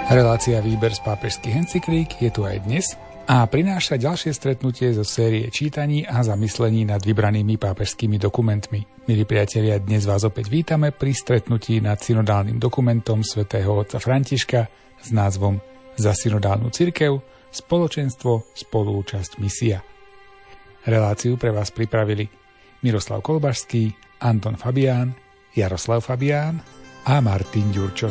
Relácia Výber z pápežských encyklík je tu aj dnes a prináša ďalšie stretnutie zo série čítaní a zamyslení nad vybranými pápežskými dokumentmi. Milí priatelia, dnes vás opäť vítame pri stretnutí nad synodálnym dokumentom svätého otca Františka s názvom Za synodálnu cirkev, spoločenstvo, spolúčasť, misia. Reláciu pre vás pripravili Miroslav Kolbašský, Anton Fabián, Jaroslav Fabián a Martin Ďurčo.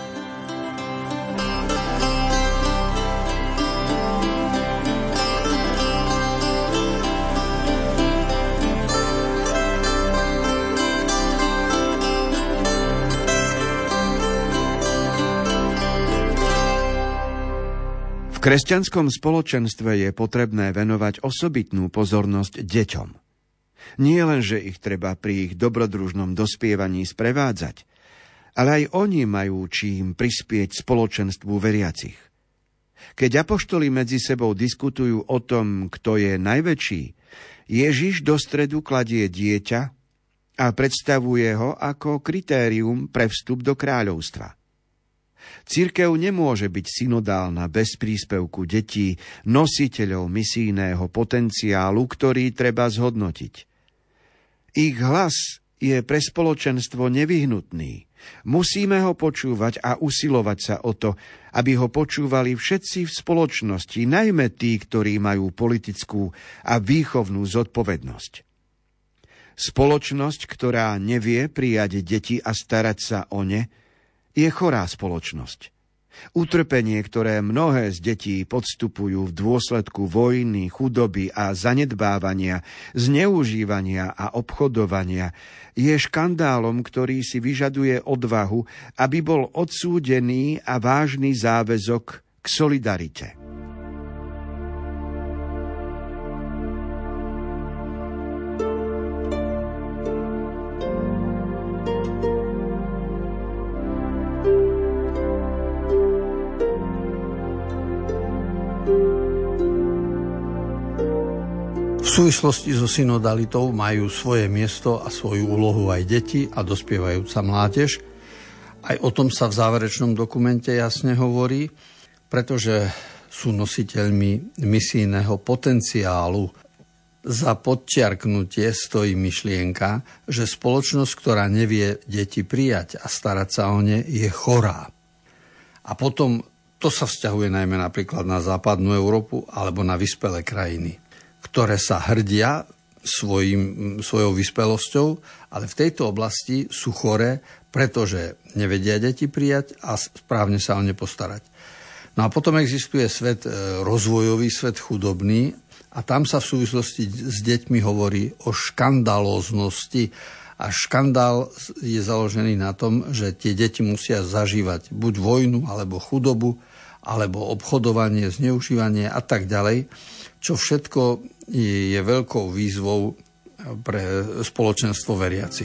V kresťanskom spoločenstve je potrebné venovať osobitnú pozornosť deťom. Nie len, že ich treba pri ich dobrodružnom dospievaní sprevádzať, ale aj oni majú čím prispieť spoločenstvu veriacich. Keď apoštoli medzi sebou diskutujú o tom, kto je najväčší, Ježiš do stredu kladie dieťa a predstavuje ho ako kritérium pre vstup do kráľovstva. Cirkev nemôže byť synodálna bez príspevku detí, nositeľov misijného potenciálu, ktorý treba zhodnotiť. Ich hlas je pre spoločenstvo nevyhnutný. Musíme ho počúvať a usilovať sa o to, aby ho počúvali všetci v spoločnosti, najmä tí, ktorí majú politickú a výchovnú zodpovednosť. Spoločnosť, ktorá nevie prijať deti a starať sa o ne, je chorá spoločnosť. Utrpenie, ktoré mnohé z detí podstupujú v dôsledku vojny, chudoby a zanedbávania, zneužívania a obchodovania, je škandálom, ktorý si vyžaduje odvahu, aby bol odsúdený a vážny záväzok k solidarite. V súvislosti so synodalitou majú svoje miesto a svoju úlohu aj deti a dospievajúca mládež. Aj o tom sa v záverečnom dokumente jasne hovorí, pretože sú nositeľmi misijného potenciálu. Za podčiarknutie stojí myšlienka, že spoločnosť, ktorá nevie deti prijať a starať sa o ne, je chorá. A potom to sa vzťahuje najmä napríklad na západnú Európu alebo na vyspelé krajiny, ktoré sa hrdia svojou vyspelosťou, ale v tejto oblasti sú choré, pretože nevedia deti prijať a správne sa o ne postarať. No a potom existuje svet rozvojový, svet chudobný a tam sa v súvislosti s deťmi hovorí o škandalóznosti a škandál je založený na tom, že tie deti musia zažívať buď vojnu, alebo chudobu, alebo obchodovanie, zneužívanie a tak ďalej, čo všetko je veľkou výzvou pre spoločenstvo veriacich.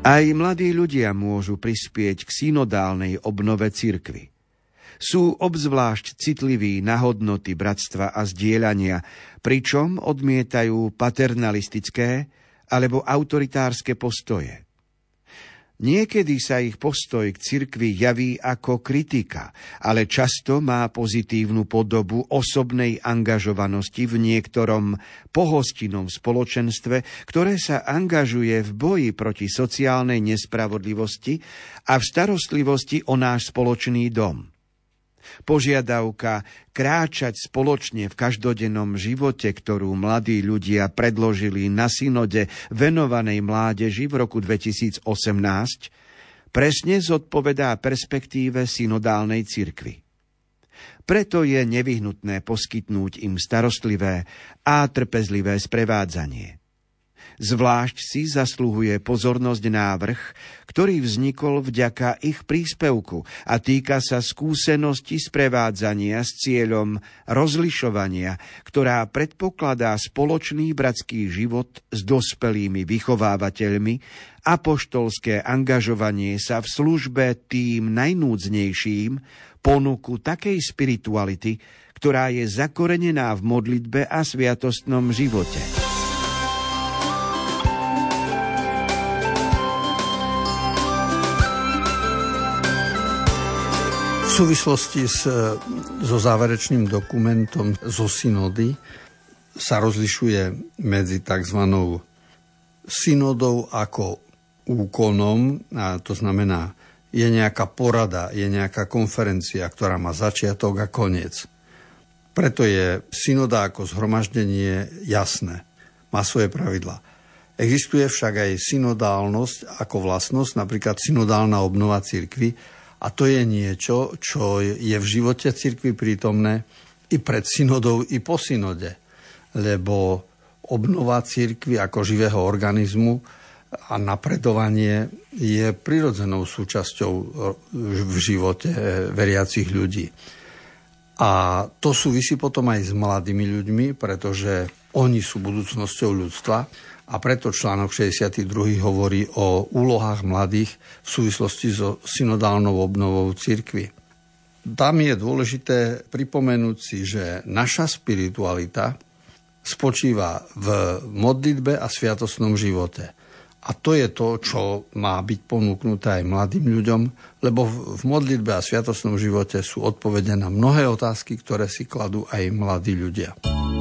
Aj mladí ľudia môžu prispieť k synodálnej obnove cirkvi. Sú obzvlášť citliví na hodnoty bratstva a zdieľania, pričom odmietajú paternalistické alebo autoritárske postoje. Niekedy sa ich postoj k cirkvi javí ako kritika, ale často má pozitívnu podobu osobnej angažovanosti v niektorom pohostinnom spoločenstve, ktoré sa angažuje v boji proti sociálnej nespravodlivosti a v starostlivosti o náš spoločný dom. Požiadavka kráčať spoločne v každodennom živote, ktorú mladí ľudia predložili na synode venovanej mládeži v roku 2018, presne zodpovedá perspektíve synodálnej cirkvi. Preto je nevyhnutné poskytnúť im starostlivé a trpezlivé sprevádzanie. Zvlášť si zasluhuje pozornosť návrh, ktorý vznikol vďaka ich príspevku a týka sa skúsenosti sprevádzania s cieľom rozlišovania, ktorá predpokladá spoločný bratský život s dospelými vychovávateľmi, apoštolské angažovanie sa v službe tým najnúdznejším, ponuku takej spirituality, ktorá je zakorenená v modlitbe a sviatostnom živote. V súvislosti so záverečným dokumentom zo synody sa rozlišuje medzi tzv. Synodou ako úkonom, a to znamená, je nejaká porada, je nejaká konferencia, ktorá má začiatok a koniec. Preto je synoda ako zhromaždenie jasné, má svoje pravidlá. Existuje však aj synodálnosť ako vlastnosť, napríklad synodálna obnova cirkvi, a to je niečo, čo je v živote cirkvi prítomné i pred synodou, i po synode. Lebo obnova cirkvi ako živého organizmu a napredovanie je prirodzenou súčasťou v živote veriacich ľudí. A to súvisí potom aj s mladými ľuďmi, pretože oni sú budúcnosťou ľudstva. A preto článok 62 hovorí o úlohách mladých v súvislosti so synodálnou obnovou cirkvi. Tam je dôležité pripomenúť si, že naša spiritualita spočíva v modlitbe a sviatostnom živote. A to je to, čo má byť ponúknuté aj mladým ľuďom, lebo v modlitbe a sviatostnom živote sú odpovede na mnohé otázky, ktoré si kladú aj mladí ľudia.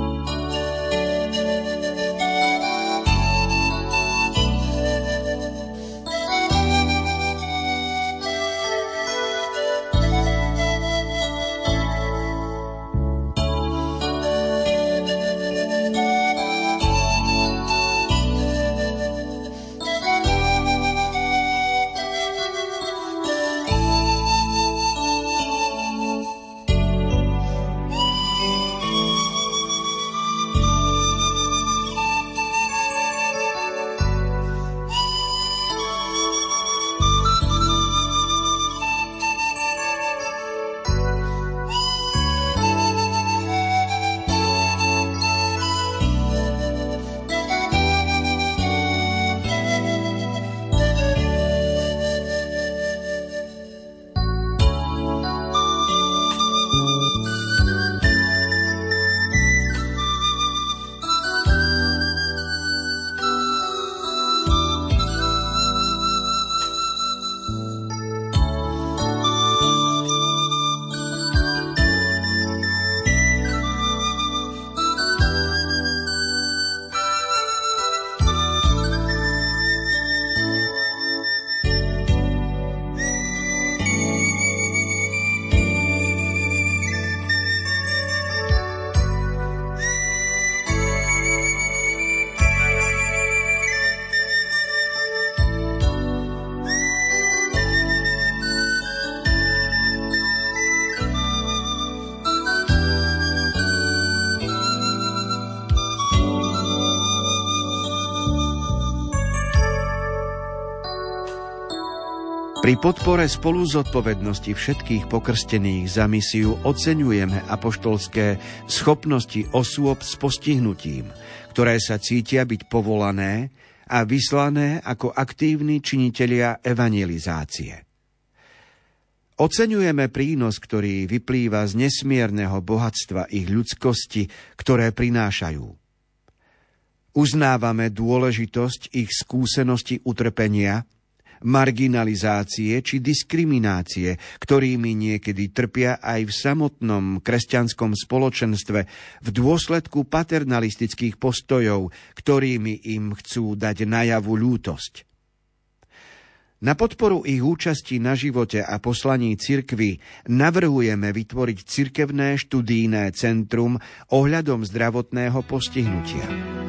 Pri podpore spoluzodpovednosti všetkých pokrstených za misiu oceňujeme apoštolské schopnosti osôb s postihnutím, ktoré sa cítia byť povolané a vyslané ako aktívni činitelia evangelizácie. Oceňujeme prínos, ktorý vyplýva z nesmierneho bohatstva ich ľudskosti, ktoré prinášajú. Uznávame dôležitosť ich skúsenosti utrpenia, marginalizácie či diskriminácie, ktorými niekedy trpia aj v samotnom kresťanskom spoločenstve v dôsledku paternalistických postojov, ktorými im chcú dať najavu ľútosť. Na podporu ich účasti na živote a poslaní cirkvi navrhujeme vytvoriť cirkevné študijné centrum ohľadom zdravotného postihnutia.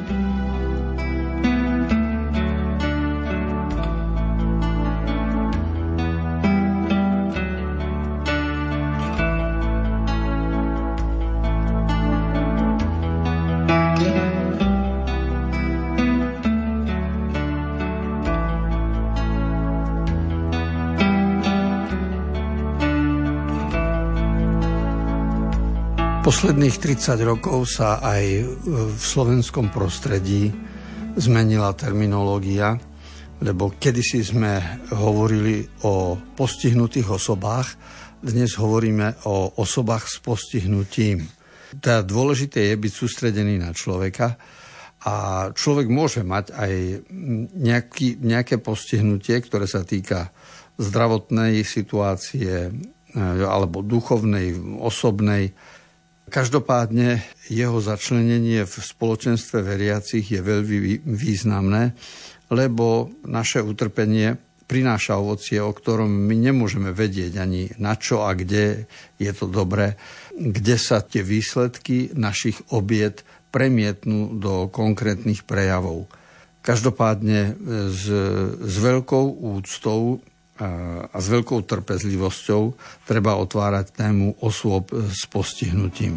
Posledných 30 rokov sa aj v slovenskom prostredí zmenila terminológia, lebo kedysi sme hovorili o postihnutých osobách, dnes hovoríme o osobách s postihnutím. Teda dôležité je byť sústredený na človeka a človek môže mať aj nejaké postihnutie, ktoré sa týka zdravotnej situácie alebo duchovnej, osobnej. Každopádne jeho začlenenie v spoločenstve veriacich je veľmi významné, lebo naše utrpenie prináša ovocie, o ktorom my nemôžeme vedieť ani na čo a kde je to dobré, kde sa tie výsledky našich obiet premietnú do konkrétnych prejavov. Každopádne s veľkou úctou a s veľkou trpezlivosťou treba otvárať tému osôb s postihnutím.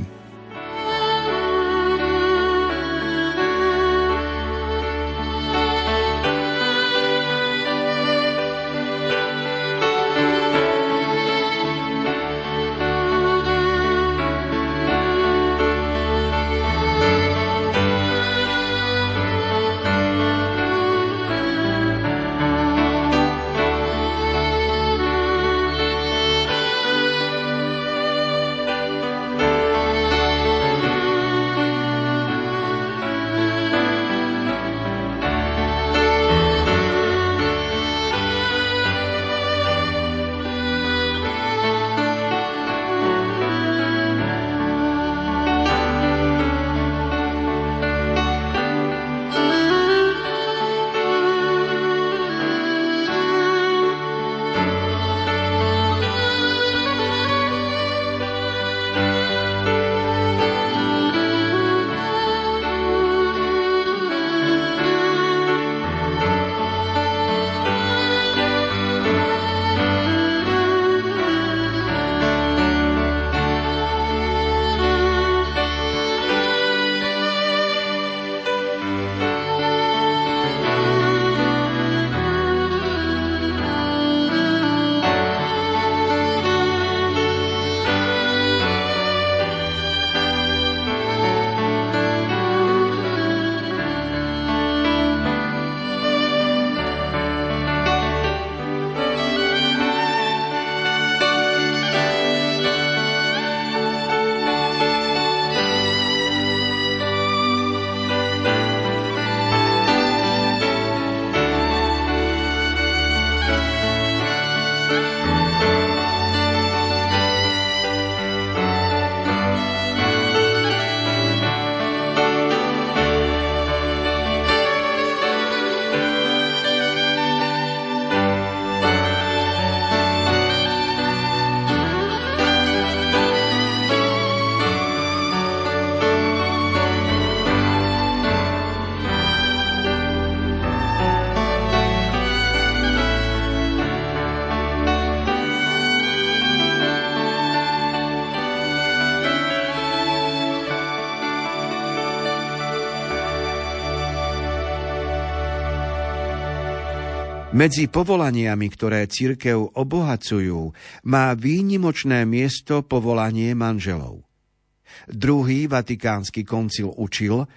Medzi povolaniami, ktoré cirkev obohacujú, má výnimočné miesto povolanie manželov. Druhý vatikánsky koncil učil,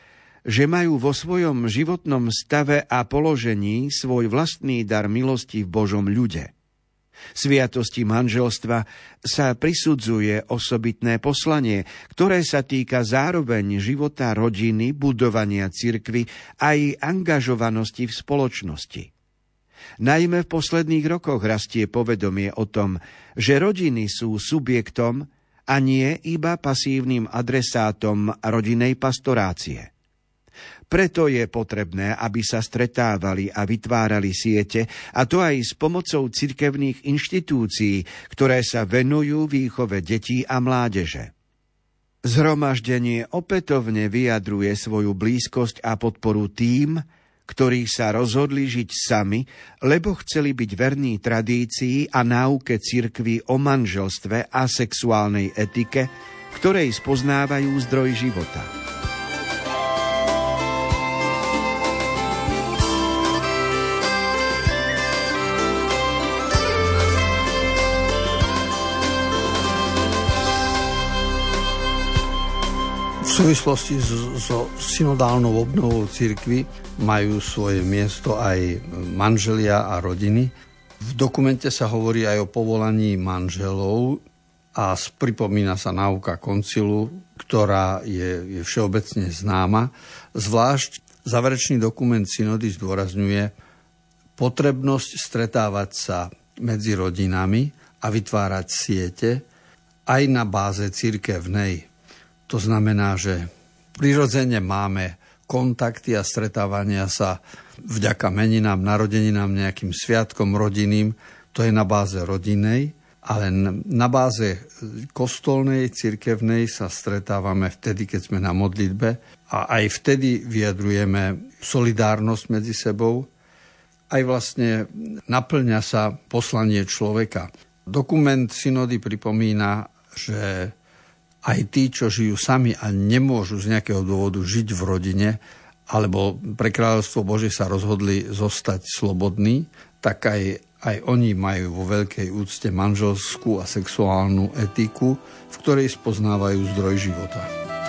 že majú vo svojom životnom stave a položení svoj vlastný dar milosti v Božom ľude. Sviatosti manželstva sa prisudzuje osobitné poslanie, ktoré sa týka zároveň života rodiny, budovania cirkvi aj angažovanosti v spoločnosti. Najmä v posledných rokoch rastie povedomie o tom, že rodiny sú subjektom a nie iba pasívnym adresátom rodinnej pastorácie. Preto je potrebné, aby sa stretávali a vytvárali siete, a to aj s pomocou cirkevných inštitúcií, ktoré sa venujú výchove detí a mládeže. Zhromaždenie opätovne vyjadruje svoju blízkosť a podporu tým, ktorí sa rozhodli žiť sami, lebo chceli byť verní tradícii a náuke cirkvi o manželstve a sexuálnej etike, v ktorej spoznávajú zdroj života. V súvislosti so synodálnou obnovou cirkvi majú svoje miesto aj manželia a rodiny. V dokumente sa hovorí aj o povolaní manželov a pripomína sa náuka koncilu, ktorá je všeobecne známa. Zvlášť záverečný dokument synody zdôrazňuje potrebnosť stretávať sa medzi rodinami a vytvárať siete aj na báze cirkevnej. To znamená, že prirodzene máme kontakty a stretávania sa vďaka meninám, narodeninám, nejakým sviatkom rodinným. To je na báze rodinnej, ale na báze kostolnej, cirkevnej sa stretávame vtedy, keď sme na modlitbe, a aj vtedy vyjadrujeme solidárnosť medzi sebou. Aj vlastne naplňa sa poslanie človeka. Dokument synody pripomína, že aj tí, čo žijú sami a nemôžu z nejakého dôvodu žiť v rodine, alebo pre kráľovstvo Božie sa rozhodli zostať slobodní, tak aj oni majú vo veľkej úcte manželskú a sexuálnu etiku, v ktorej spoznávajú zdroj života.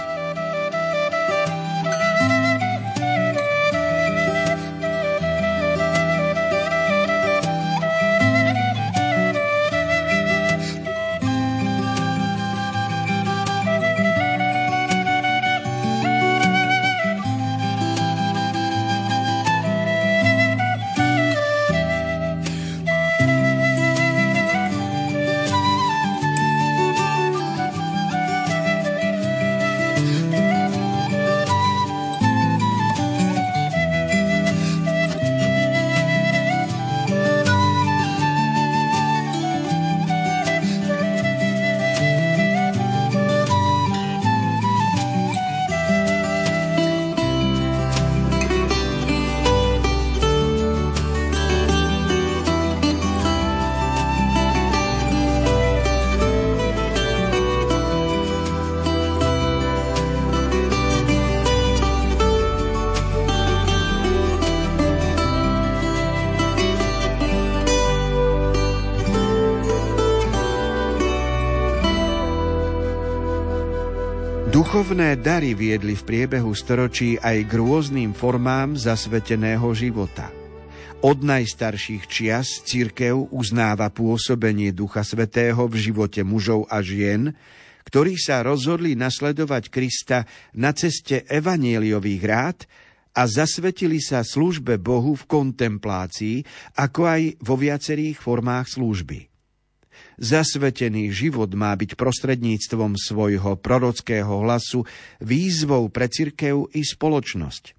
Duchovné dary viedli v priebehu storočí aj k rôznym formám zasveteného života. Od najstarších čias cirkev uznáva pôsobenie Ducha Svätého v živote mužov a žien, ktorí sa rozhodli nasledovať Krista na ceste evanjeliových rád a zasvetili sa službe Bohu v kontemplácii, ako aj vo viacerých formách služby. Zasvetený život má byť prostredníctvom svojho prorockého hlasu výzvou pre cirkev i spoločnosť.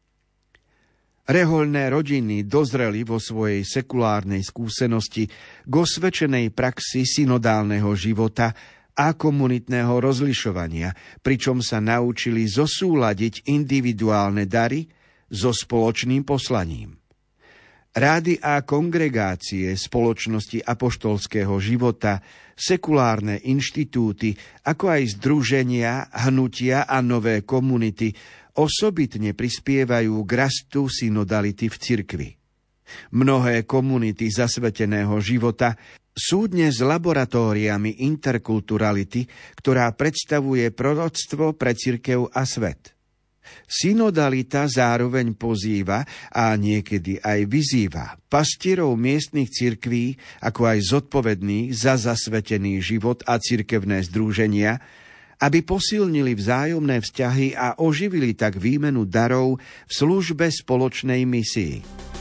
Rehoľné rodiny dozreli vo svojej sekulárnej skúsenosti k osvedčenej praxi synodálneho života a komunitného rozlišovania, pričom sa naučili zosúladiť individuálne dary so spoločným poslaním. Rády a kongregácie spoločnosti apoštolského života, sekulárne inštitúty, ako aj združenia, hnutia a nové komunity osobitne prispievajú k rastu synodality v cirkvi. Mnohé komunity zasveteného života sú dnes laboratóriami interkulturality, ktorá predstavuje proroctvo pre cirkev a svet. Synodalita zároveň pozýva a niekedy aj vyzýva pastierov miestnych cirkví, ako aj zodpovedných za zasvetený život a cirkevné združenia, aby posilnili vzájomné vzťahy a oživili tak výmenu darov v službe spoločnej misii.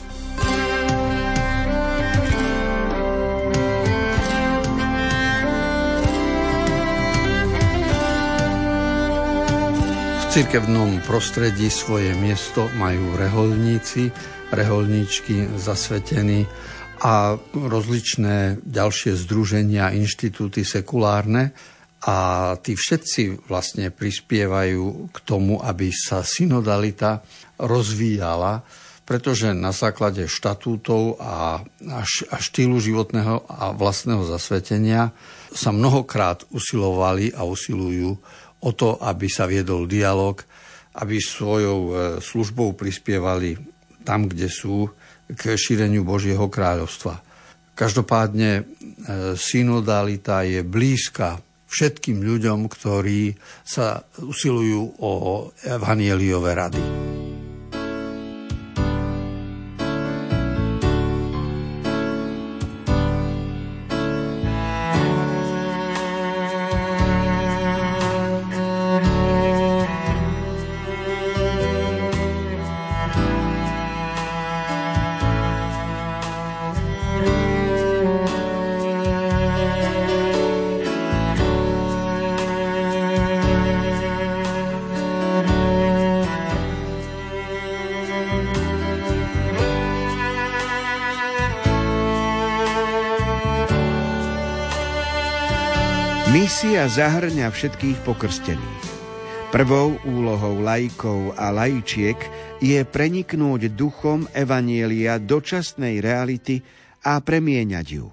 V cirkevnom prostredí svoje miesto majú reholníci, reholníčky, zasvetení a rozličné ďalšie združenia, inštitúty sekulárne. A tí všetci vlastne prispievajú k tomu, aby sa synodalita rozvíjala, pretože na základe štatútov a štýlu životného a vlastného zasvetenia sa mnohokrát usilovali a usilujú o to, aby sa viedol dialog, aby svojou službou prispievali tam, kde sú, k šíreniu Božieho kráľovstva. Každopádne synodalita je blízka všetkým ľuďom, ktorí sa usilujú o evanjeliové rady. Misia zahŕňa všetkých pokrstených. Prvou úlohou laikov a laičiek je preniknúť duchom evanjelia dočasnej reality a premieňať ju.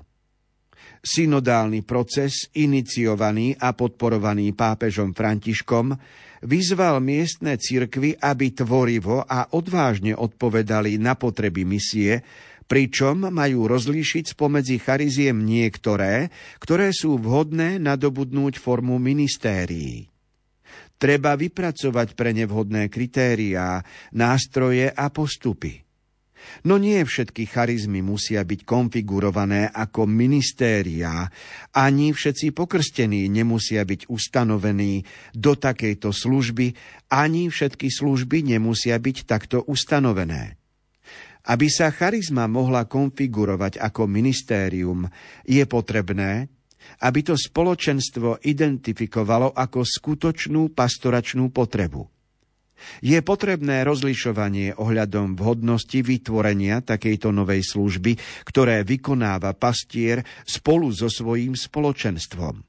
Synodálny proces, iniciovaný a podporovaný pápežom Františkom, vyzval miestne cirkvy, aby tvorivo a odvážne odpovedali na potreby misie, pričom majú rozlíšiť spomedzi chariziem niektoré, ktoré sú vhodné nadobudnúť formu ministérií. Treba vypracovať pre ne vhodné kritériá, nástroje a postupy. No nie všetky charizmy musia byť konfigurované ako ministériá, ani všetci pokrstení nemusia byť ustanovení do takejto služby, ani všetky služby nemusia byť takto ustanovené. Aby sa charizma mohla konfigurovať ako ministérium, je potrebné, aby to spoločenstvo identifikovalo ako skutočnú pastoračnú potrebu. Je potrebné rozlišovanie ohľadom vhodnosti vytvorenia takejto novej služby, ktoré vykonáva pastier spolu so svojím spoločenstvom.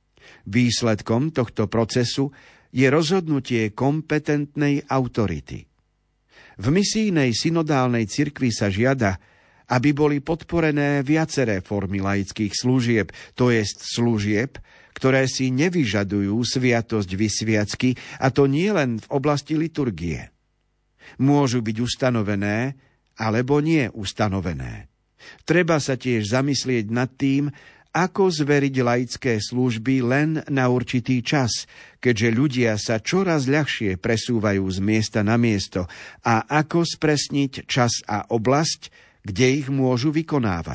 Výsledkom tohto procesu je rozhodnutie kompetentnej autority. V misijnej synodálnej cirkvi sa žiada, aby boli podporené viaceré formy laických služieb, to jest služieb, ktoré si nevyžadujú sviatosť vysviacky, a to nie len v oblasti liturgie. Môžu byť ustanovené, alebo nie ustanovené. Treba sa tiež zamyslieť nad tým, ako zveriť laické služby len na určitý čas, keďže ľudia sa čoraz ľahšie presúvajú z miesta na miesto, a ako spresniť čas a oblasť, kde ich môžu vykonávať.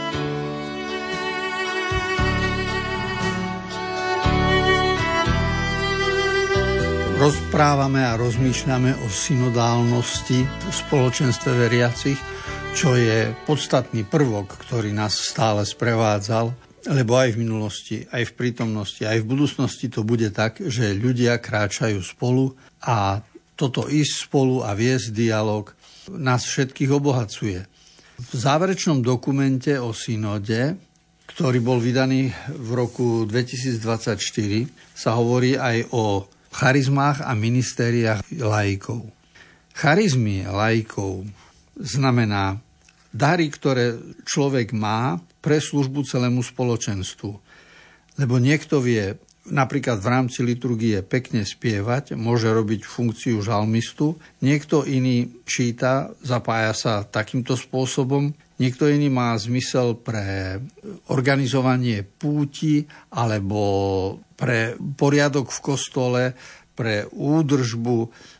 Rozprávame a rozmýšľame o synodálnosti v spoločenstve veriacich, čo je podstatný prvok, ktorý nás stále sprevádzal, lebo aj v minulosti, aj v prítomnosti, aj v budúcnosti to bude tak, že ľudia kráčajú spolu a toto ísť spolu a viesť dialog nás všetkých obohacuje. V záverečnom dokumente o synode, ktorý bol vydaný v roku 2024, sa hovorí aj o charizmách a ministériách laikov. Charizmy laikov znamená dary, ktoré človek má pre službu celému spoločenstvu. Lebo niekto vie napríklad v rámci liturgie pekne spievať, môže robiť funkciu žalmistu, niekto iný číta, zapája sa takýmto spôsobom, niekto iný má zmysel pre organizovanie púti alebo pre poriadok v kostole, pre údržbu,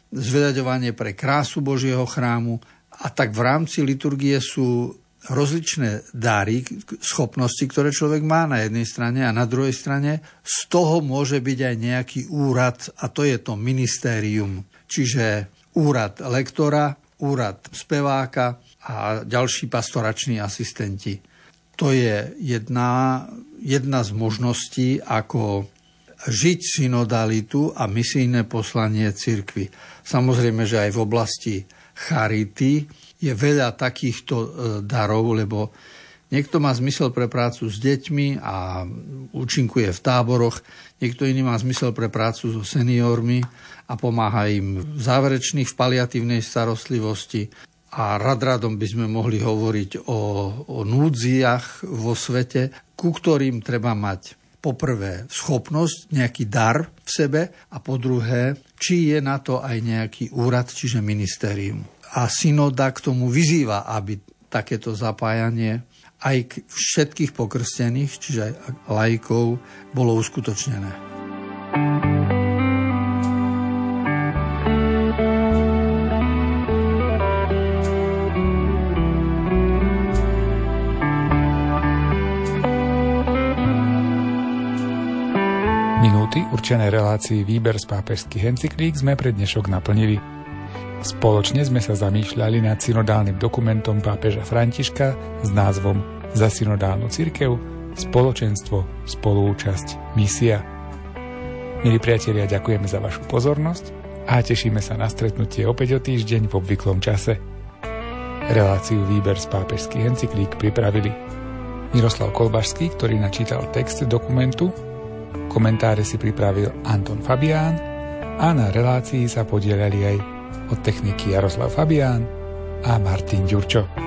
zveľaďovanie pre krásu Božieho chrámu. A tak v rámci liturgie sú rozličné dary, schopnosti, ktoré človek má na jednej strane a na druhej strane. Z toho môže byť aj nejaký úrad a to je to ministérium. Čiže úrad lektora, úrad speváka a ďalší pastorační asistenti. To je jedna z možností, ako žiť synodalitu a misijné poslanie cirkvi. Samozrejme, že aj v oblasti charity je veľa takýchto darov, lebo niekto má zmysel pre prácu s deťmi a účinkuje v táboroch, niekto iný má zmysel pre prácu so seniormi a pomáha im v záverečných, v paliatívnej starostlivosti. A radom by sme mohli hovoriť o núdziach vo svete, ku ktorým treba mať poprvé schopnosť, nejaký dar v sebe a po druhé, či je na to aj nejaký úrad, čiže ministérium. A synoda k tomu vyzýva, aby takéto zapájanie aj všetkých pokrstených, čiže aj laikov, bolo uskutočnené. Minúty určené relácii Výber z pápežských encyklík sme pre dnešok naplnili. Spoločne sme sa zamýšľali nad synodálnym dokumentom pápeža Františka s názvom Za synodálnu cirkev, spoločenstvo, spolúčasť, misia. Milí priatelia, ďakujeme za vašu pozornosť a tešíme sa na stretnutie opäť o týždeň v obvyklom čase. Reláciu Výber z pápežských encyklík pripravili Miroslav Kolbašský, ktorý načítal text dokumentu, komentáre si pripravil Anton Fabián a na relácii sa podieľali aj od techniky Jaroslav Fabián a Martin Ďurčo.